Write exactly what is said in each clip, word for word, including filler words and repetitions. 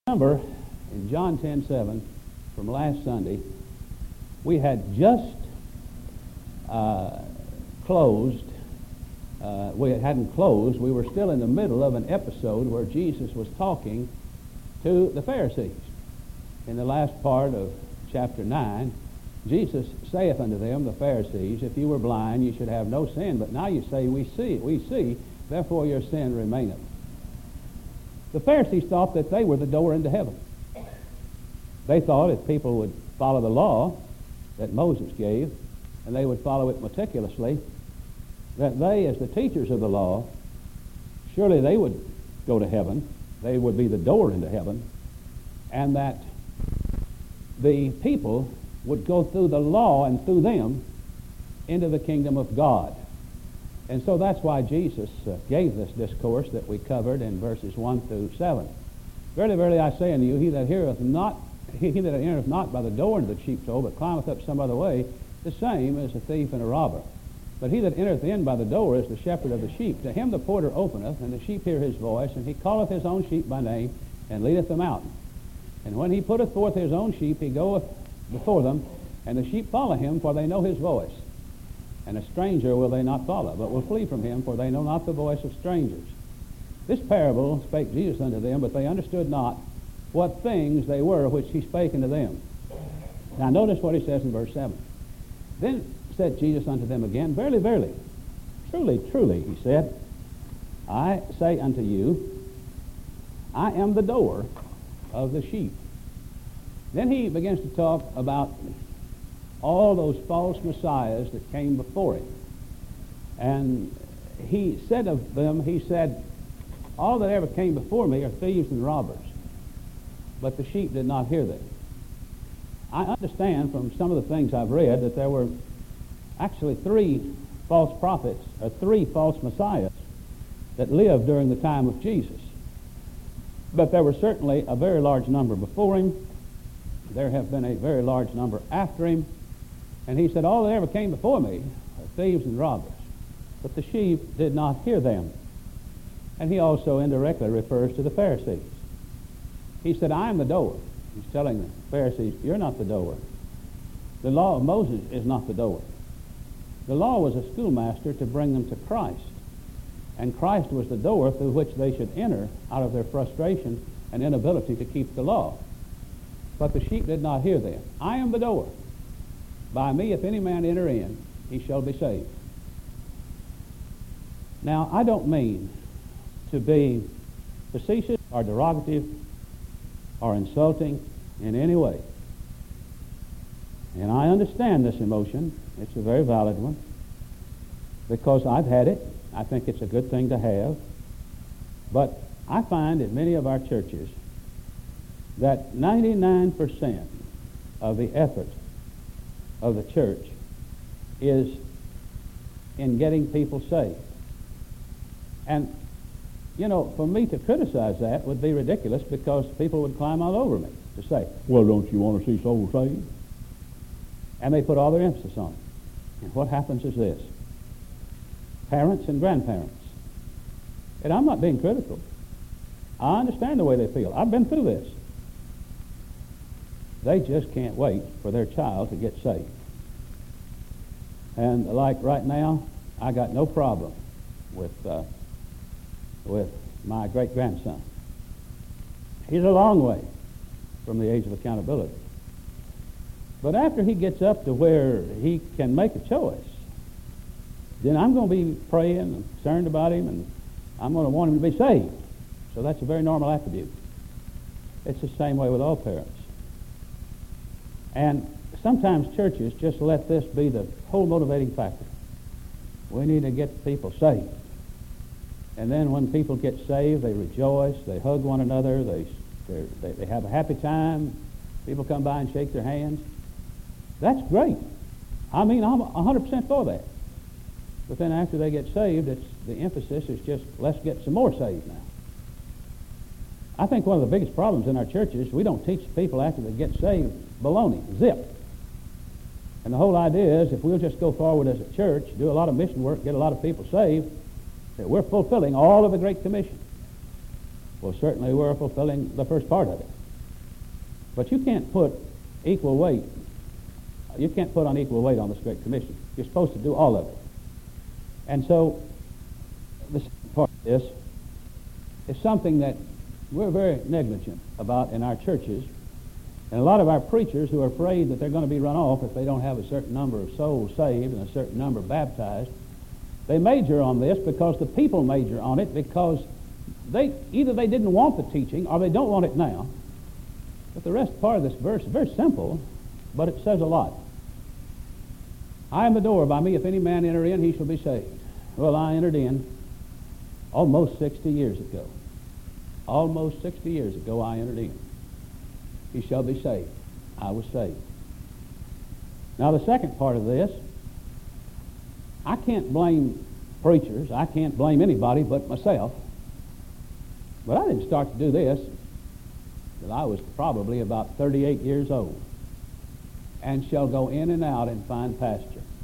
Remember, in John ten seven, from last Sunday, we had just uh, closed, uh, we hadn't closed, we were still in the middle of an episode where Jesus was talking to the Pharisees. In the last part of chapter nine, Jesus saith unto them, the Pharisees, if you were blind, you should have no sin, but now you say, we see, we see, therefore your sin remaineth. The Pharisees thought that they were the door into heaven. They thought if people would follow the law that Moses gave, and they would follow it meticulously, that they, as the teachers of the law, surely they would go to heaven. They would be the door into heaven, and that the people would go through the law and through them into the kingdom of God. And so that's why Jesus uh, gave this discourse that we covered in verses one through seven. Verily, verily, I say unto you, he that heareth not, he that entereth not by the door into the sheepfold, but climbeth up some other way, the same is a thief and a robber. But he that entereth in by the door is the shepherd of the sheep. To him the porter openeth, and the sheep hear his voice, and he calleth his own sheep by name, and leadeth them out. And when he putteth forth his own sheep, he goeth before them, and the sheep follow him, for they know his voice. And a stranger will they not follow, but will flee from him, for they know not the voice of strangers. This parable spake Jesus unto them, but they understood not what things they were which he spake unto them. Now notice what he says in verse seven. Then said Jesus unto them again, Verily, verily, truly, truly, he said, I say unto you, I am the door of the sheep. Then he begins to talk about all those false messiahs that came before him. And he said of them, he said, all that ever came before me are thieves and robbers, but the sheep did not hear them. I understand from some of the things I've read that there were actually three false prophets, or three false messiahs that lived during the time of Jesus. But there were certainly a very large number before him. There have been a very large number after him. And he said, all that ever came before me are thieves and robbers, but the sheep did not hear them. And he also indirectly refers to the Pharisees. He said, I am the door. He's telling the Pharisees, you're not the door. The law of Moses is not the door. The law was a schoolmaster to bring them to Christ. And Christ was the door through which they should enter out of their frustration and inability to keep the law. But the sheep did not hear them. I am the door. By me, if any man enter in, he shall be saved. Now, I don't mean to be facetious or derogative or insulting in any way. And I understand this emotion. It's a very valid one, because I've had it. I think it's a good thing to have. But I find in many of our churches that ninety-nine percent of the effort of the church is in getting people saved. And, you know, for me to criticize that would be ridiculous, because people would climb all over me to say, well, don't you want to see souls saved? And they put all their emphasis on it. And what happens is this. Parents and grandparents. And I'm not being critical. I understand the way they feel. I've been through this. They just can't wait for their child to get saved. And like right now, I got no problem with uh, with my great-grandson. He's a long way from the age of accountability. But after he gets up to where he can make a choice, then I'm going to be praying and concerned about him, and I'm going to want him to be saved. So that's a very normal attribute. It's the same way with all parents. And sometimes churches just let this be the whole motivating factor. We need to get people saved. And then when people get saved, they rejoice, they hug one another, they, they, they have a happy time, people come by and shake their hands. That's great. I mean, I'm one hundred percent for that. But then after they get saved, it's, the emphasis is just, let's get some more saved now. I think one of the biggest problems in our churches, we don't teach people after they get saved baloney, zip. And the whole idea is if we'll just go forward as a church, do a lot of mission work, get a lot of people saved, that we're fulfilling all of the Great Commission. Well, certainly we're fulfilling the first part of it. But you can't put equal weight. You can't put unequal weight on this Great Commission. You're supposed to do all of it. And so, the second part of this is something that we're very negligent about in our churches. And a lot of our preachers who are afraid that they're going to be run off if they don't have a certain number of souls saved and a certain number baptized, they major on this because the people major on it because they either they didn't want the teaching or they don't want it now. But the rest part of this verse is very simple, but it says a lot. I am the door. By me, if any man enter in, he shall be saved. Well, I entered in almost sixty years ago. Almost sixty years ago, I entered in. He shall be saved. I was saved. Now, the second part of this, I can't blame preachers. I can't blame anybody but myself. But I didn't start to do this till I was probably about thirty-eight years old, and shall go in and out and find pasture.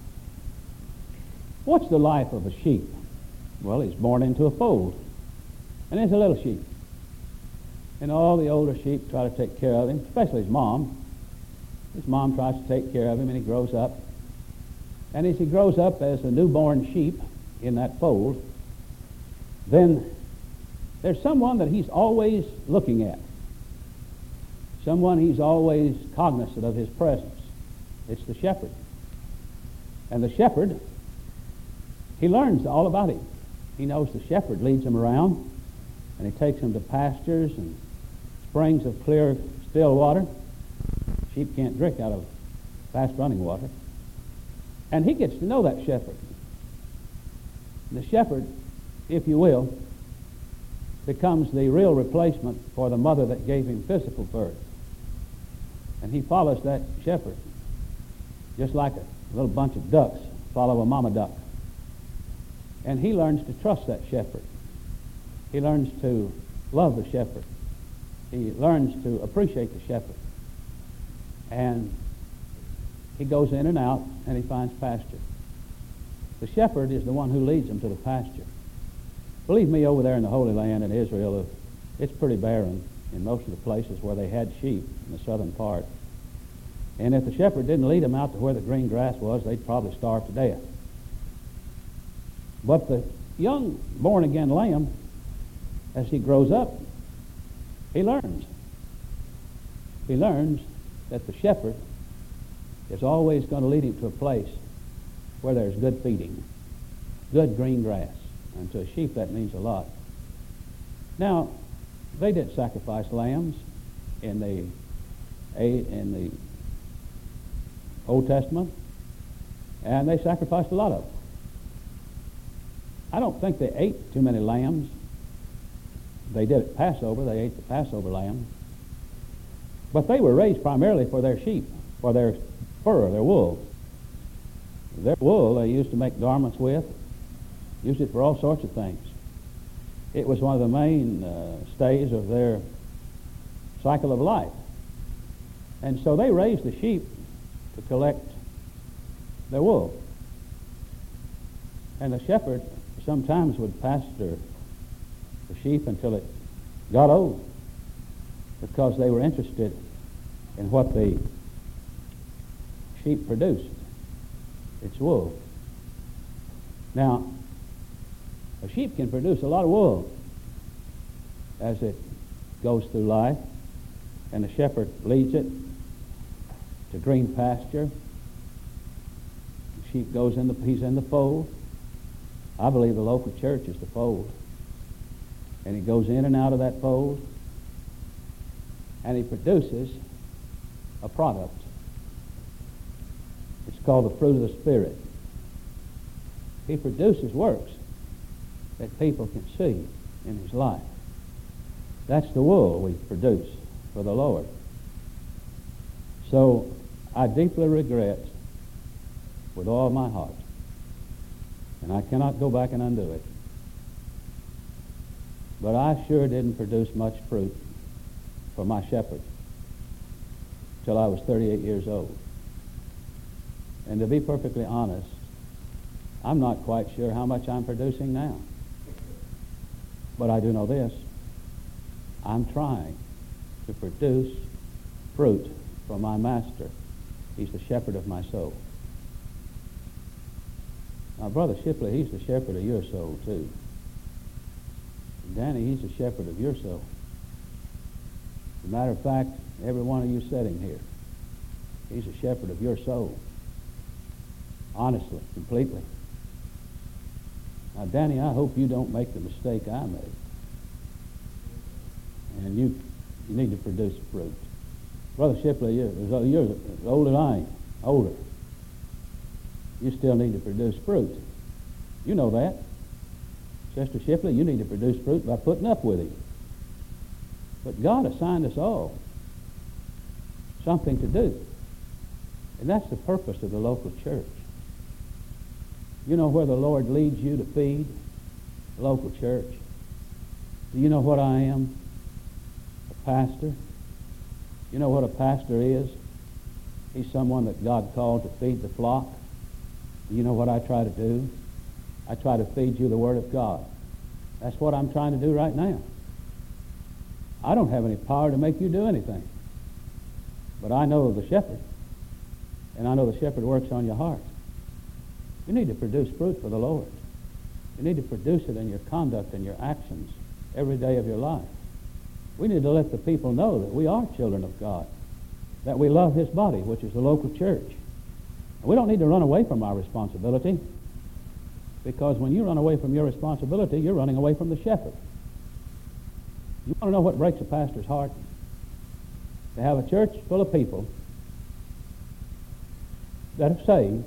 What's the life of a sheep? Well, he's born into a fold, and there's a little sheep. And all the older sheep try to take care of him, especially his mom. His mom tries to take care of him, and he grows up. And as he grows up as a newborn sheep in that fold, then there's someone that he's always looking at. Someone he's always cognizant of his presence. It's the shepherd. And the shepherd, he learns all about him. He knows the shepherd leads him around, and he takes him to pastures and springs of clear, still water. Sheep can't drink out of fast-running water. And he gets to know that shepherd. The shepherd, if you will, becomes the real replacement for the mother that gave him physical birth. And he follows that shepherd, just like a little bunch of ducks follow a mama duck. And he learns to trust that shepherd. He learns to love the shepherd. He learns to appreciate the shepherd. And he goes in and out, and he finds pasture. The shepherd is the one who leads him to the pasture. Believe me, over there in the Holy Land in Israel, it's pretty barren in most of the places where they had sheep in the southern part. And if the shepherd didn't lead them out to where the green grass was, they'd probably starve to death. But the young born-again lamb, as he grows up, he learns. He learns that the shepherd is always going to lead him to a place where there's good feeding, good green grass. And to a sheep, that means a lot. Now, they did sacrifice lambs in the in the Old Testament, and they sacrificed a lot of them. I don't think they ate too many lambs. They did at Passover. They ate the Passover lamb. But they were raised primarily for their sheep, for their fur, their wool. Their wool they used to make garments with, used it for all sorts of things. It was one of the main uh, stays of their cycle of life. And so they raised the sheep to collect their wool. And the shepherd sometimes would pasture the sheep until it got old, because they were interested in what the sheep produced, its wool. Now, a sheep can produce a lot of wool as it goes through life, and the shepherd leads it to green pasture. The sheep goes in the, he's in the fold. I believe the local church is the fold. And he goes in and out of that fold, and he produces a product. It's called the fruit of the Spirit. He produces works that people can see in his life. That's the wool we produce for the Lord. So I deeply regret with all my heart, and I cannot go back and undo it, but I sure didn't produce much fruit for my shepherd till I was thirty-eight years old. And to be perfectly honest, I'm not quite sure how much I'm producing now. But I do know this: I'm trying to produce fruit for my master. He's the shepherd of my soul. Now, Brother Shipley, he's the shepherd of your soul, too. Danny, he's the shepherd of your soul. As a matter of fact, every one of you sitting here, he's a shepherd of your soul. Honestly, completely. Now, Danny, I hope you don't make the mistake I made. And you, you need to produce fruit. Brother Shipley, you're, you're as old as I am, older. You still need to produce fruit. You know that. Chester Shipley, you need to produce fruit by putting up with him. But God assigned us all something to do. And that's the purpose of the local church. You know where the Lord leads you to feed? The local church. Do you know what I am? A pastor. You know what a pastor is? He's someone that God called to feed the flock. Do you know what I try to do? I try to feed you the Word of God. That's what I'm trying to do right now. I don't have any power to make you do anything. But I know the shepherd. And I know the shepherd works on your heart. You need to produce fruit for the Lord. You need to produce it in your conduct and your actions every day of your life. We need to let the people know that we are children of God, that we love His body, which is the local church. And we don't need to run away from our responsibility, because when you run away from your responsibility, you're running away from the shepherd. You want to know what breaks a pastor's heart? To have a church full of people that are saved,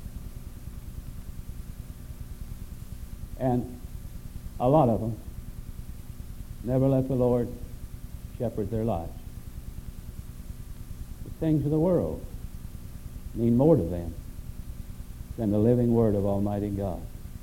and a lot of them never let the Lord shepherd their lives. The things of the world mean more to them than the living Word of Almighty God.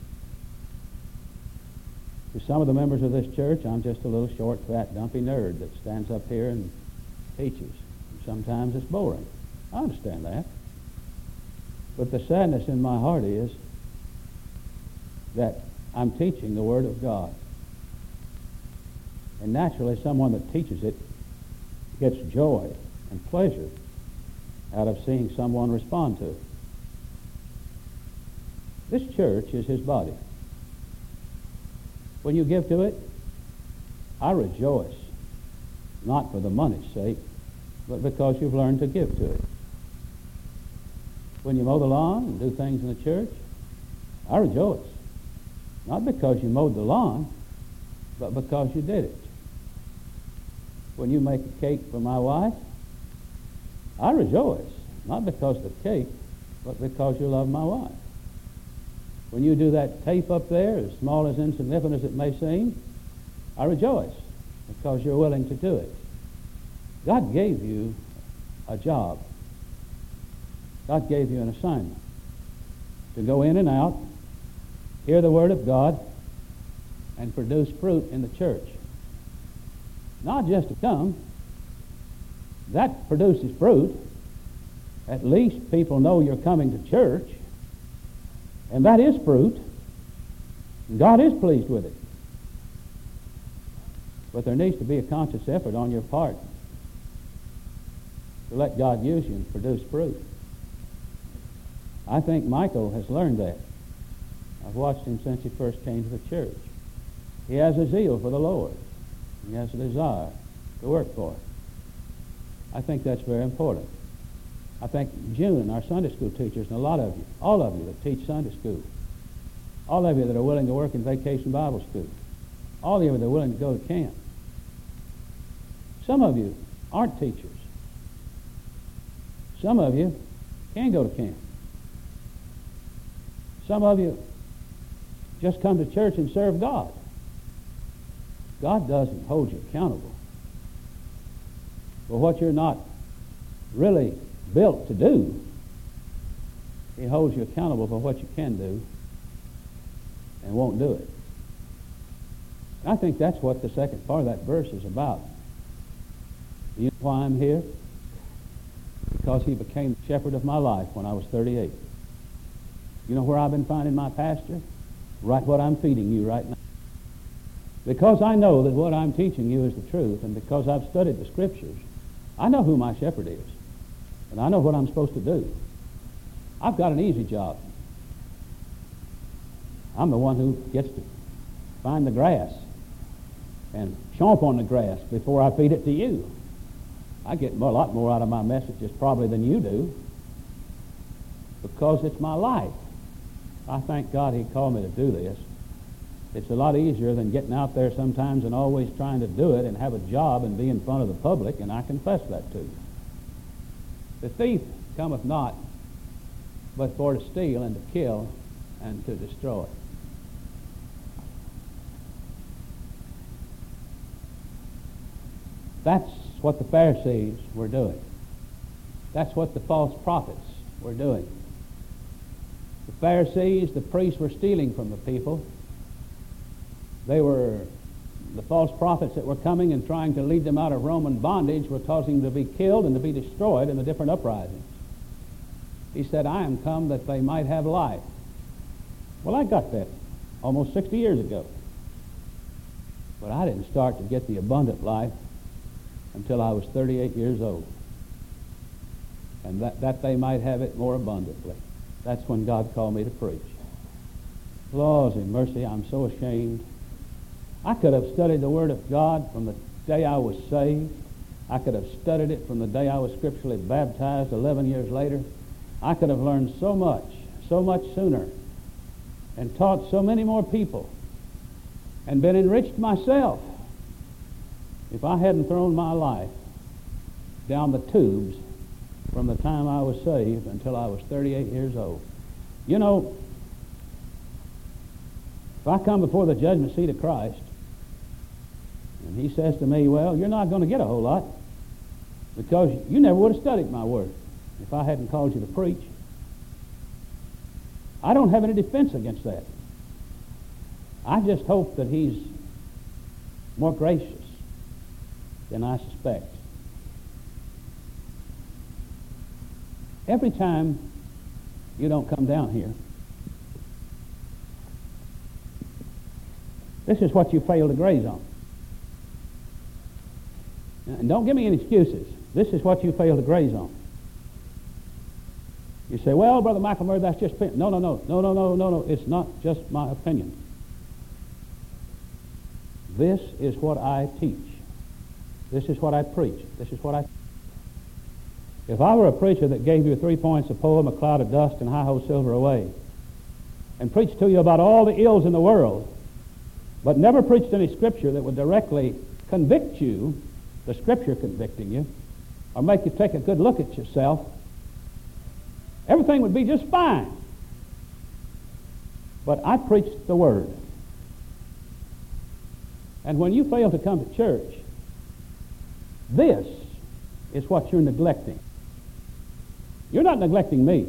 To some of the members of this church, I'm just a little short, fat, dumpy nerd that stands up here and teaches. Sometimes it's boring. I understand that. But the sadness in my heart is that I'm teaching the Word of God. And naturally, someone that teaches it gets joy and pleasure out of seeing someone respond to it. This church is His body. When you give to it, I rejoice, not for the money's sake, but because you've learned to give to it. When you mow the lawn and do things in the church, I rejoice, not because you mowed the lawn, but because you did it. When you make a cake for my wife, I rejoice, not because of the cake, but because you love my wife. When you do that tape up there, as small as insignificant as it may seem, I rejoice because you're willing to do it. God gave you a job. God gave you an assignment to go in and out, hear the Word of God, and produce fruit in the church. Not just to come. That produces fruit. At least people know you're coming to church. And that is fruit. And God is pleased with it. But there needs to be a conscious effort on your part to let God use you and produce fruit. I think Michael has learned that. I've watched him since he first came to the church. He has a zeal for the Lord. He has a desire to work for it. I think that's very important. I think June, our Sunday school teachers, and a lot of you, all of you that teach Sunday school, all of you that are willing to work in Vacation Bible School, all of you that are willing to go to camp. Some of you aren't teachers. Some of you can go to camp. Some of you just come to church and serve God. God doesn't hold you accountable for what you're not really built to do. He holds you accountable for what you can do and won't do it. And I think that's what the second part of that verse is about. Do you know why I'm here? Because He became the shepherd of my life when I was thirty-eight. You know where I've been finding my pasture? Right what I'm feeding you right now. Because I know that what I'm teaching you is the truth, and because I've studied the Scriptures, I know who my shepherd is, and I know what I'm supposed to do. I've got an easy job. I'm the one who gets to find the grass and chomp on the grass before I feed it to you. I get a lot more out of my messages probably than you do, because it's my life. I thank God He called me to do this. It's a lot easier than getting out there sometimes and always trying to do it and have a job and be in front of the public, and I confess that to you. The thief cometh not but for to steal and to kill and to destroy. That's what the Pharisees were doing. That's what the false prophets were doing. The Pharisees, the priests, were stealing from the people. They were, the false prophets that were coming and trying to lead them out of Roman bondage were causing them to be killed and to be destroyed in the different uprisings. He said, I am come that they might have life. Well, I got that almost sixty years ago. But I didn't start to get the abundant life until I was thirty-eight years old. And that, that they might have it more abundantly. That's when God called me to preach. Laws and mercy, I'm so ashamed. I could have studied the Word of God from the day I was saved. I could have studied it from the day I was scripturally baptized eleven years later. I could have learned so much, so much sooner, and taught so many more people, and been enriched myself, if I hadn't thrown my life down the tubes from the time I was saved until I was thirty-eight years old. You know, if I come before the judgment seat of Christ, and He says to me, well, you're not going to get a whole lot, because you never would have studied my Word if I hadn't called you to preach. I don't have any defense against that. I just hope that He's more gracious than I suspect. Every time you don't come down here, this is what you fail to graze on. And don't give me any excuses. This is what you fail to graze on. You say, well, Brother McElmurray, that's just opinion. No, no, no, no, no, no, no, no. It's not just my opinion. This is what I teach. This is what I preach. This is what I... If I were a preacher that gave you three points, a poem, a cloud of dust, and hi-ho silver away, and preached to you about all the ills in the world, but never preached any scripture that would directly convict you, the scripture convicting you, or make you take a good look at yourself, everything would be just fine. But I preached the Word. And when you fail to come to church, this is what you're neglecting. You're not neglecting me.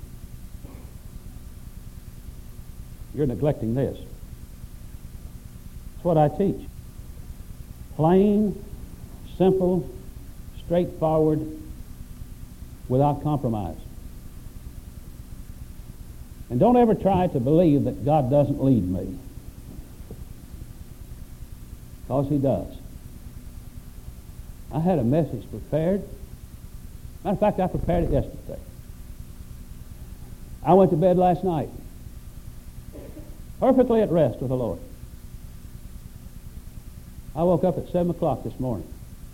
You're neglecting this. It's what I teach. Plain, simple, straightforward, without compromise. And don't ever try to believe that God doesn't lead me, because He does. I had a message prepared. Matter of fact, I prepared it yesterday. I went to bed last night, perfectly at rest with the Lord. I woke up at seven o'clock this morning,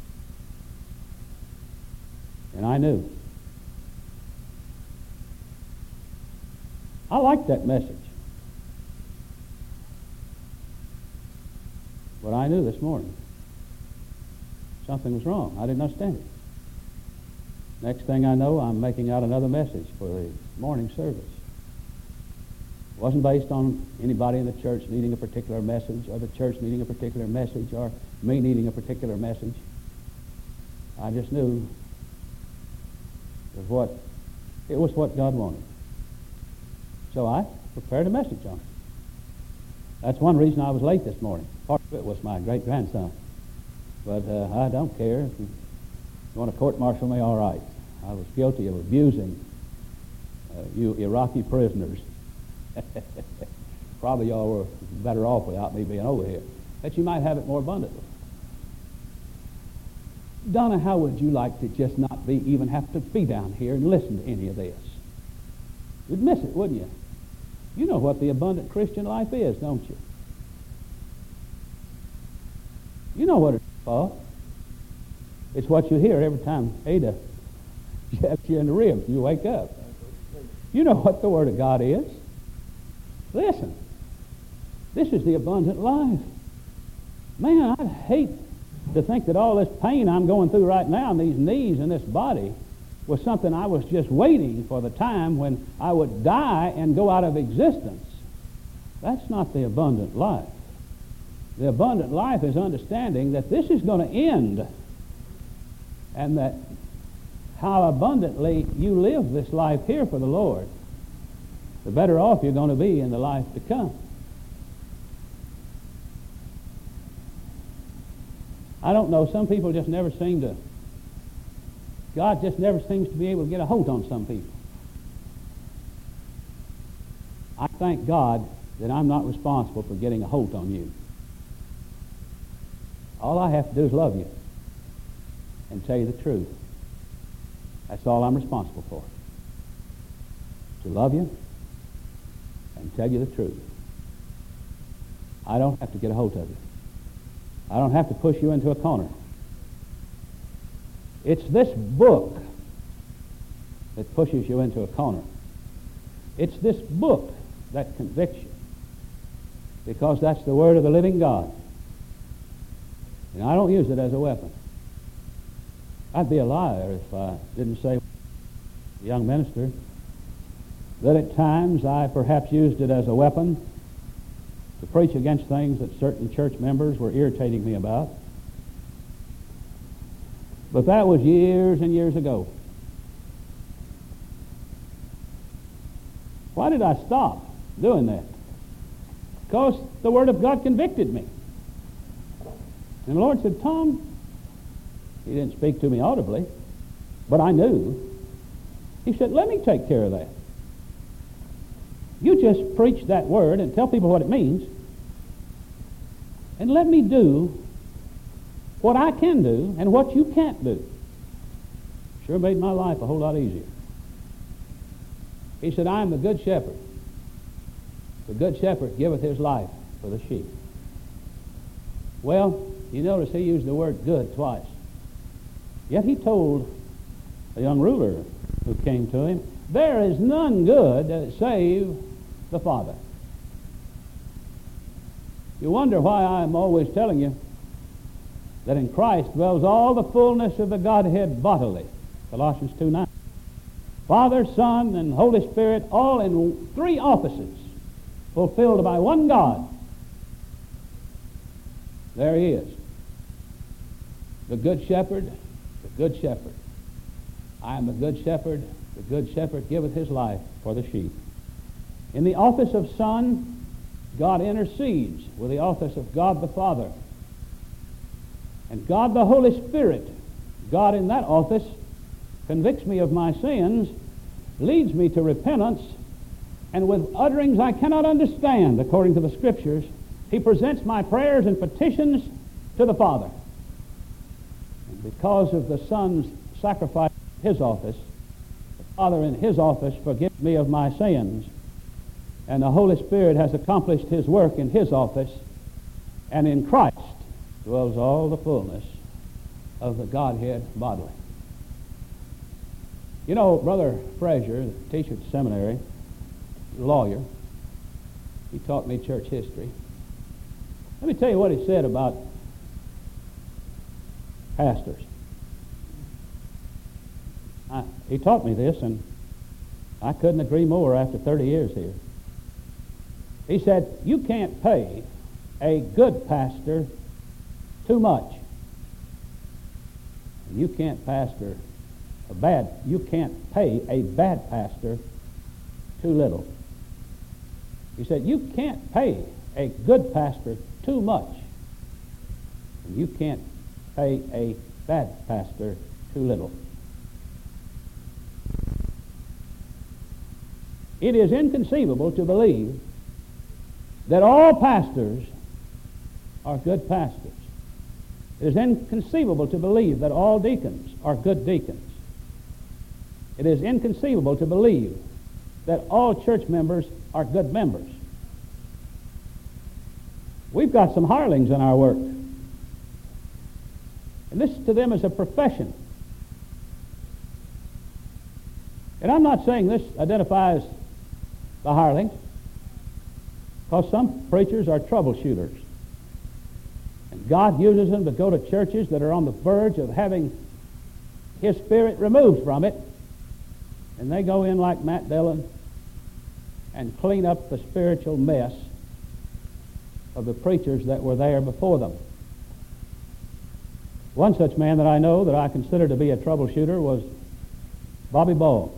and I knew. I liked that message. But I knew this morning something was wrong. I didn't understand it. Next thing I know, I'm making out another message for the morning service. It wasn't based on anybody in the church needing a particular message, or the church needing a particular message, or me needing a particular message. I just knew it was what, it was what God wanted. So I prepared a message on it. That's one reason I was late this morning. Part of it was my great-grandson. But uh, I don't care. If you want to court-martial me, all right. I was guilty of abusing uh, you Iraqi prisoners. Probably y'all were better off without me being over here. That you might have it more abundantly. Donna, how would you like to just not be, even have to be down here and listen to any of this? You'd miss it, wouldn't you? You know what the abundant Christian life is, don't you? You know what it's for. It's what you hear every time Ada jabs you in the ribs. You wake up. You know what the Word of God is. Listen. This is the abundant life. Man, I'd hate to think that all this pain I'm going through right now in these knees and this body was something I was just waiting for the time when I would die and go out of existence. That's not the abundant life. The abundant life is understanding that this is going to end, and that how abundantly you live this life here for the Lord, the better off you're going to be in the life to come. I don't know, some people just never seem to, God just never seems to be able to get a hold on some people. I thank God that I'm not responsible for getting a hold on you. All I have to do is love you and tell you the truth. That's all I'm responsible for. To love you and tell you the truth. I don't have to get a hold of you. I don't have to push you into a corner. It's this book that pushes you into a corner. It's this book that convicts you, because that's the Word of the living God. And I don't use it as a weapon. I'd be a liar if I didn't say, young minister, that at times I perhaps used it as a weapon to preach against things that certain church members were irritating me about. But that was years and years ago. Why did I stop doing that? Because the Word of God convicted me. And the Lord said, Tom, He didn't speak to me audibly, but I knew. He said, let me take care of that. You just preach that word and tell people what it means, and let me do what I can do and what you can't do. Sure made my life a whole lot easier. He said, I am the good shepherd. The good shepherd giveth his life for the sheep. Well, you notice he used the word good twice. Yet he told a young ruler who came to him, there is none good save the Father. You wonder why I'm always telling you that in Christ dwells all the fullness of the Godhead bodily. Colossians two nine. Father, Son, and Holy Spirit, all in three offices, fulfilled by one God. There He is. The Good Shepherd, the Good Shepherd. I am the Good Shepherd. The Good Shepherd giveth his life for the sheep. In the office of Son, God intercedes with the office of God the Father. And God the Holy Spirit, God in that office, convicts me of my sins, leads me to repentance, and with utterings I cannot understand, according to the Scriptures, He presents my prayers and petitions to the Father. And because of the Son's sacrifice in His office, the Father in His office forgives me of my sins, and the Holy Spirit has accomplished His work in His office, and in Christ dwells all the fullness of the Godhead bodily. You know, Brother Frazier, the teacher at the seminary, lawyer, he taught me church history. Let me tell you what he said about pastors. I, he taught me this, and I couldn't agree more after thirty years here. He said, you can't pay a good pastor too much. And you can't pastor a bad, you can't pay a bad pastor too little. He said, you can't pay a good pastor too much. And you can't pay a bad pastor too little. It is inconceivable to believe that all pastors are good pastors. It is inconceivable to believe that all deacons are good deacons. It is inconceivable to believe that all church members are good members. We've got some hirelings in our work. And this to them is a profession. And I'm not saying this identifies the hirelings, because some preachers are troubleshooters. And God uses them to go to churches that are on the verge of having His Spirit removed from it. And they go in like Matt Dillon and clean up the spiritual mess of the preachers that were there before them. One such man that I know that I consider to be a troubleshooter was Bobby Ball,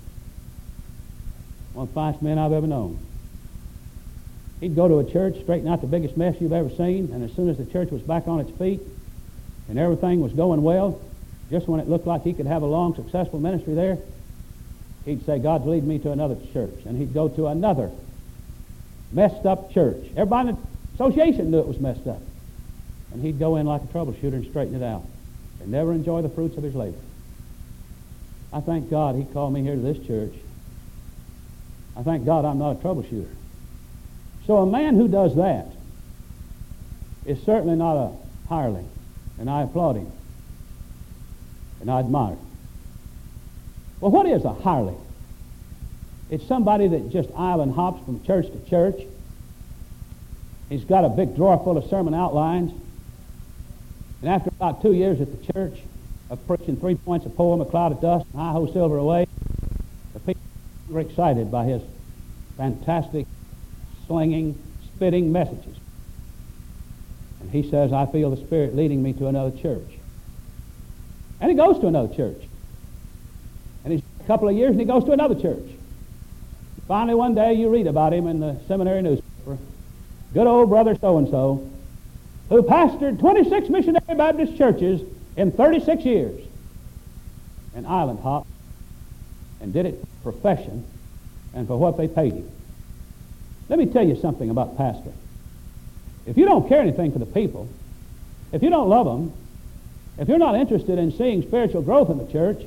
one of the finest men I've ever known. He'd go to a church, straighten out the biggest mess you've ever seen, and as soon as the church was back on its feet and everything was going well, just when it looked like he could have a long, successful ministry there, he'd say, God's leading me to another church. And he'd go to another messed up church. Everybody in the association knew it was messed up. And he'd go in like a troubleshooter and straighten it out and never enjoy the fruits of his labor. I thank God He called me here to this church. I thank God I'm not a troubleshooter. So a man who does that is certainly not a hireling, and I applaud him, and I admire him. Well, what is a hireling? It's somebody that just island hops from church to church. He's got a big drawer full of sermon outlines, and after about two years at the church of preaching three points, a poem, a cloud of dust, and hi-ho silver away, the people were excited by his fantastic, slinging, spitting messages. And he says, I feel the Spirit leading me to another church. And he goes to another church. And he's a couple of years and he goes to another church. Finally, one day you read about him in the seminary newspaper. Good old brother so-and-so, who pastored twenty-six missionary Baptist churches in thirty-six years. And island hopped and did it for profession and for what they paid him. Let me tell you something about pastoring. If you don't care anything for the people, if you don't love them, if you're not interested in seeing spiritual growth in the church,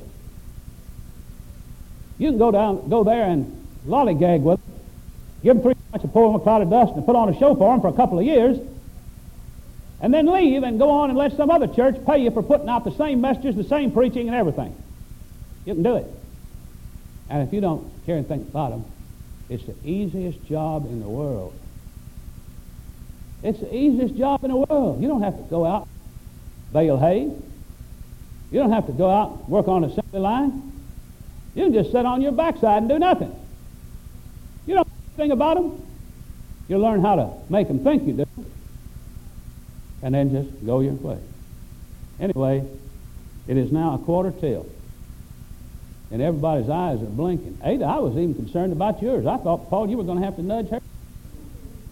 you can go down, go there and lollygag with them, give them three points of poem, a cloud of dust, and put on a show for them for a couple of years, and then leave and go on and let some other church pay you for putting out the same messages, the same preaching and everything. You can do it. And if you don't care anything about them, it's the easiest job in the world. It's the easiest job in the world. You don't have to go out, bale hay. You don't have to go out and work on an assembly line. You can just sit on your backside and do nothing. You don't know anything about them. You learn how to make them think you do, and then just go your way. Anyway, it is now a quarter till, and everybody's eyes are blinking. Ada, I was even concerned about yours. I thought, Paul, you were going to have to nudge her